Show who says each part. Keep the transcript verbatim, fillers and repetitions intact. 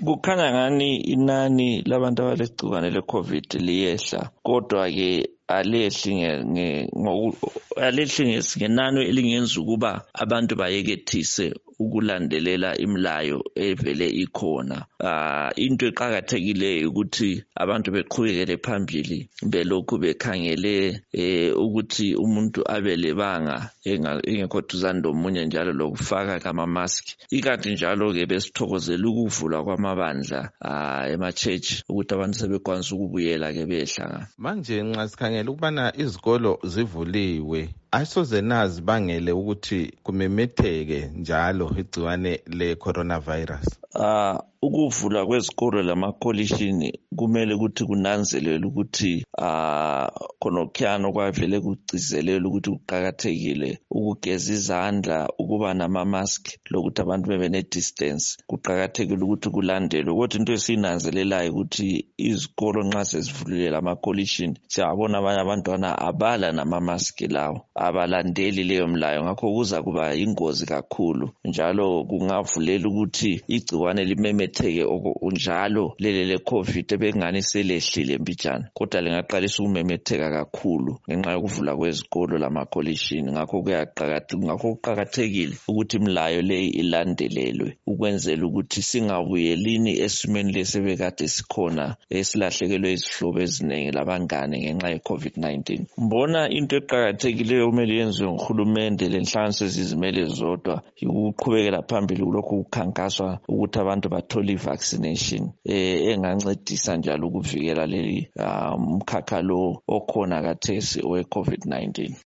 Speaker 1: Kukhanya ngani inani labantu abalegcikwane le-COVID liyehla, kodwa ke alehli alehli ngenani elingenza ukuba abantu bayekethise ukulandelela imlayo evele ikhona. Uh, into eqakathekileyo ukuthi abantu beqhubekele phambili belokhu bekhangele eh, ukuthi umuntu abelebanga engekho duzane lomunye, njalo lokufaka kama mask. Ikanti njalo ke besithokozela ukuvulwa kwamabandla uh, ema-church ukuthi abantu sebekwanisa ukubuyela ke behlangana.
Speaker 2: Manje nxa sikhangela ukubana izikolo zivuliwe, ayisoze nazi bangele ukuthi kumemetheke njalo igciwane le-coronavirus.
Speaker 1: Uh, ukuvula kwezikolo lamakolishini kumele ukuthi kunanzelelwe ukuthi uh, khonokhuyana kwavele kugcizelela ukuthi kuqakathekile ukugeza izandla, ukuba nama-mask, lokuthi abantu bebe ne-distance. Kuqakathekile ukuthi kulandelwe. Kodwa into esiyinanzelelayo ukuthi izikolo nxa sezivulile lamakolishini, siyabona abanye abantwana abala nama-mask lawo, abalandeli leyo mlayo. Ngakho kuza kuba ingozi kakhulu, njalo kungavulela ukuthi igciwane limemetheke njalo lele le-COVID ebengani selehlile mbijana, kodwa lingaqalisa ukumemetheka kakhulu ngenxa yokuvula kwezikolo lamakolishini. Ngakho kuyaqakatheka, ngakho kuqakathekile ukuthi imlayo leyi ilandelelwe ukwenzela ukuthi singabuyelini esimeni lesebekade sikhona esilahlekelwe izihlobo eziningi labangane ngenxa ye-COVID nineteen. Mbona into eqakathekileyo kumele yenziwe nguhulumende lenhlanganiso ezizimele zodwa ukuqhubekela phambili kulokhu kukhankaswa ukuthi abantu bathole i-vaccination eh engancedisa njalo ukuvikela leli umkhakha lo okhona kathesi owe-COVID nineteen.